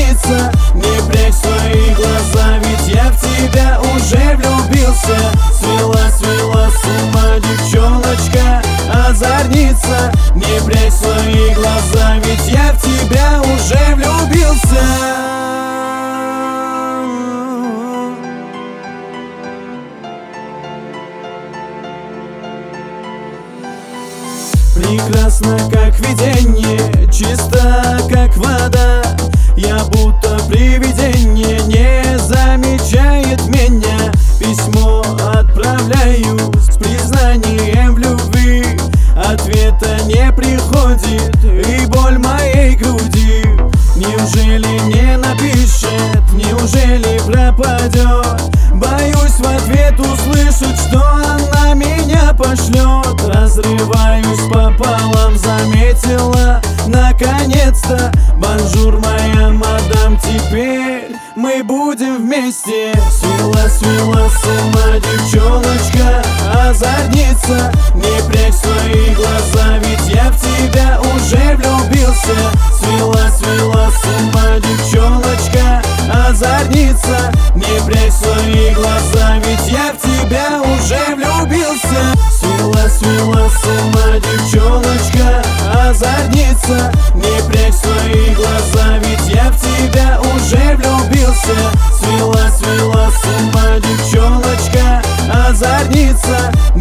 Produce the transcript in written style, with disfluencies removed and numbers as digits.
озорница, не прячь свои глаза, ведь я в тебя уже влюбился. Свела с ума девчоночка, озорница, не прячь свои глаза, ведь я в тебя уже влюбился. Прекрасно, как видение, чисто, как вода. Я будто привидение, не замечает меня. Письмо отправляю с признанием в любви, ответа не приходит, и боль моей груди. Неужели не напишет, неужели пропадет? Боюсь в ответ услышать, что она меня пошлет. Разрываюсь пополам, заметила наконец-то. Бонжур, моя мадам, теперь мы будем вместе. Свела с ума девчоночка, озорница, не прячь свои глаза, ведь я в тебя уже влюбился. Свела с ума девчоночка, озорница, не прячь свои глаза, ведь я в тебя уже влюбился. Свела с ума девчоночка, озорница, не прячь свои глаза, ведь я в тебя уже влюбился. Свела с ума девчоночка, озорница,